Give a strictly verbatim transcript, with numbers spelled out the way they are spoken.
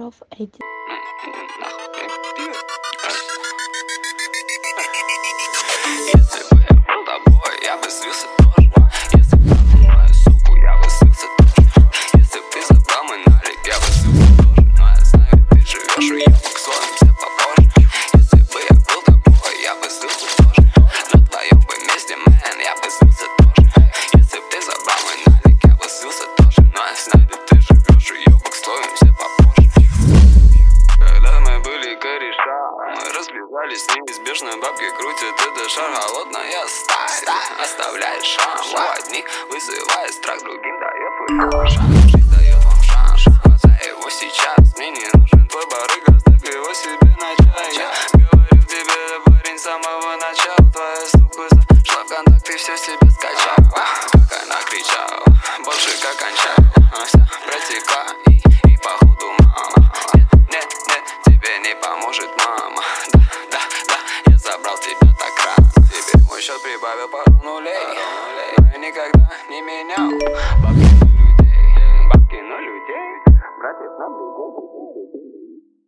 self-identity. Если бы я был тобой, я бы слился тоже. Если бы ты был мою суку, я бы слился тоже. Если бы ты забрал мой налик, я бы слился тоже. Но я знаю, ты живешь уебок своим, все попозже. Если бы я был тобой, я бы слился тоже. На твоем бы месте, мэн, я бы слился тоже. Если бы ты забрал мой налик, я бы слился тоже. Но я знаю, ты живешь уебок своим, все попозже. Когда мы были кореша, мы разбивались неизбежно, бабки крутят этот шар. Холодная сталь оставляет шанс у одних, вызывает страх, другим дает свой шанс. Жизнь дает вам шанс, хватай его сейчас. Мне не нужен твой барыга, ставь его себе на чай. Я говорю тебе, парень, с самого начала. Твоя сука зашла в контакт и все себе скачала. Как она кричала, больше как кончала. Она вся протекла и, и походу мама. Нет, нет, тебе не поможет мама. Да, да, да, я забрал тебя так рано. Теперь мой счет прибавил пару нулей, но я никогда не менял.